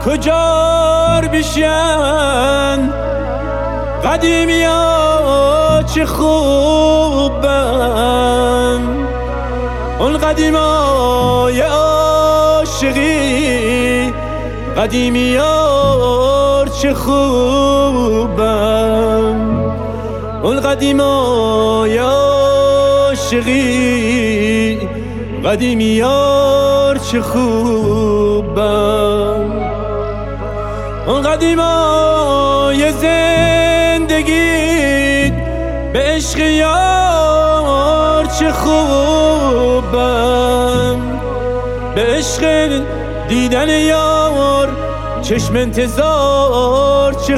کجار بیشن قدیمی ها چه خوبن، اون قدیمای عاشقی قدیمی ها چه خوبن، اون قدیمای عاشقی قدیمی ها چه خوبن، اون قدیمای زندگی به عشق یار چه خوبم، به عشق دیدن یار چشم انتظار چه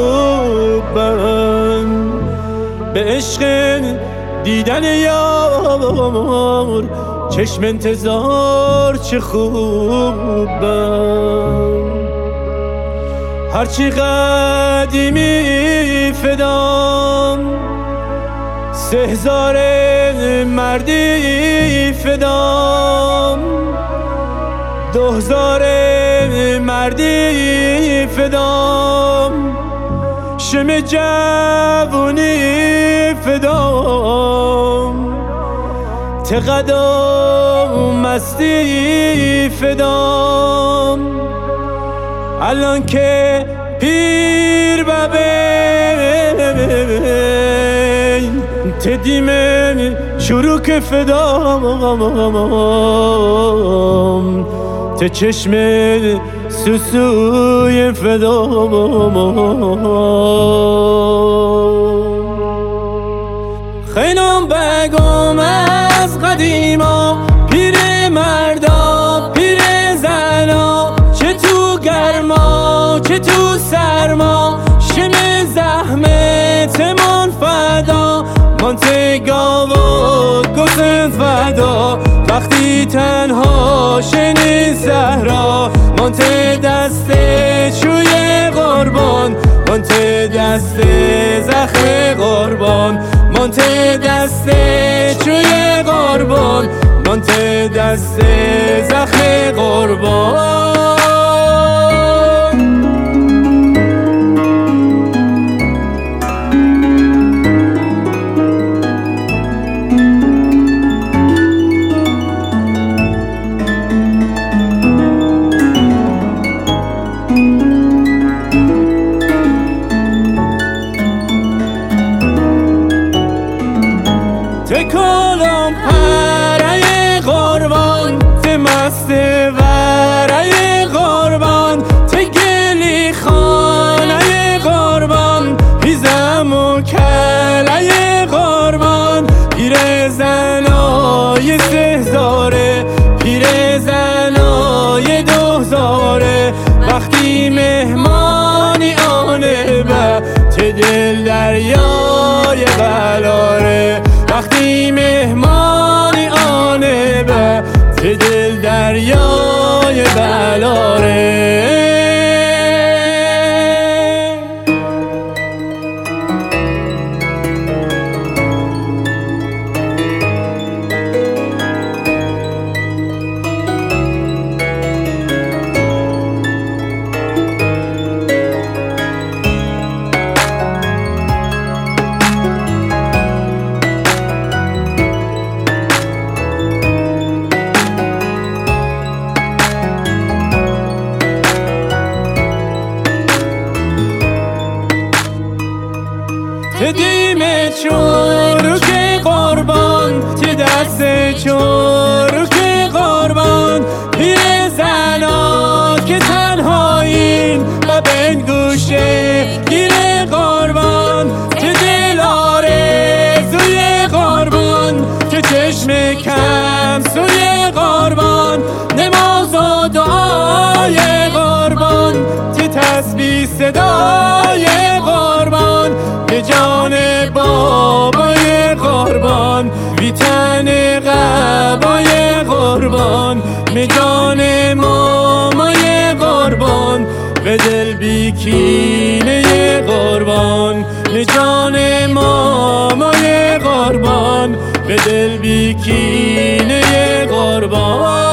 خوبم، به عشق دیدن یار چشم انتظار چه خوبم. هرچی قدیمی فدام، 3000 مردی فدام، 2000 مردی فدام، شم جوونی فدام، تقدم مستی فدام، الان که پیر ببین تدیم شروع که فدام، ته چشم سوسوی فدام. خیلم بگم از قدیما، پیر مردا پیر زنا، چه تو گرما چه تو سرما، شم زحمتمون فدا، منتگا و گسن فدا، وقتی تنها شنی زهرا، منت دست چوی قربان، منت دست زخم قربان، منت دست چوی قربان، منت دست زخم قربان. تکالم پره قربان، ته مست وره قربان، ته گلی خانه قربان، هیزم و کله قربان، پیر زنای 3000، پیر زنای 2000، وقتی مهمانی آنه به ته دل دریای بلاره، وقتی مهمانی آنه به ته دل دریای بلاره. تدیم چروک قربان، ته دست چروک قربان، پیر زنا که تنهایین و بین گوشه گیر قربان، ته دل آرزوی قربان، که چشم کم سوی قربان، نماز و دعای قربان، ته تسبیح صدای قربان، به جان بابای قربان، بی تن قبای قربان، به جان مامای قربان، به دل بی کینه قربان، به جان مامای قربان، به دل بی کینه قربان.